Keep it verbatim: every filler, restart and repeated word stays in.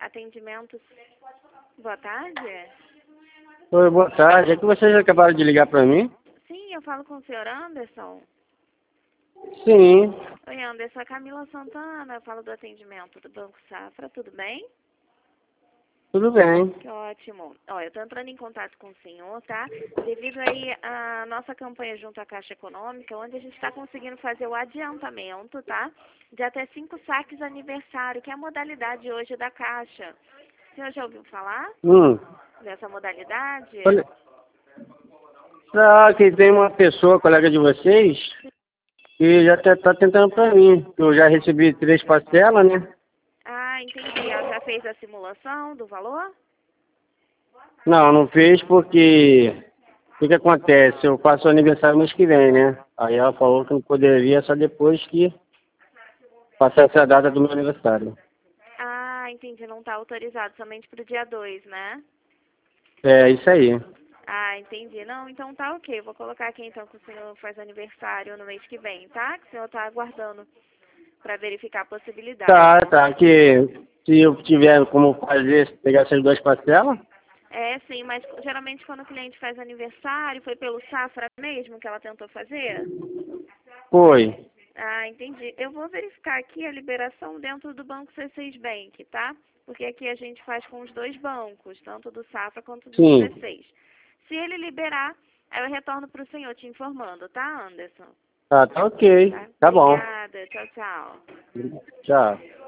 Atendimento. Boa tarde. Oi, boa tarde. É que vocês acabaram de ligar para mim? Sim, eu falo com o senhor Anderson. Sim, Oi, Anderson. É Camila Santana. Eu falo do atendimento do Banco Safra. Tudo bem? tudo bem. Que ótimo. Ó, eu tô entrando em contato com o senhor, tá? Devido aí à nossa campanha junto à Caixa Econômica, onde a gente está conseguindo fazer o adiantamento, tá? De até cinco saques aniversário, que é a modalidade hoje da Caixa. O senhor já ouviu falar Hum. dessa modalidade? Olha, será que tem uma pessoa, colega de vocês, que já está tá tentando para mim. Eu já recebi três parcelas, né? Ah, entendi. Ela já fez a simulação do valor? Não, não fez porque o que, que acontece? Eu faço aniversário mês que vem, né? Aí ela falou que não poderia só depois que passasse a data do meu aniversário. Ah, entendi. Não está autorizado, somente para o dia dois, né? É, isso aí. Ah, entendi. Não, então tá ok. Eu vou colocar aqui então que o senhor faz aniversário no mês que vem, tá? Que o senhor tá aguardando para verificar a possibilidade. Tá, tá. Que se eu tiver como fazer, pegar essas duas parcelas, É, sim, mas geralmente quando o cliente faz aniversário, foi pelo Safra mesmo que ela tentou fazer? foi. Ah, entendi. Eu vou verificar aqui a liberação dentro do Banco C seis Bank, tá? Porque aqui a gente faz com os dois bancos, tanto do Safra quanto do Sim. C seis. Se ele liberar, aí eu retorno para o senhor te informando, tá, Anderson? Tá, tá ok. Tá? Tá bom. Obrigada. Tchau, tchau. Tchau.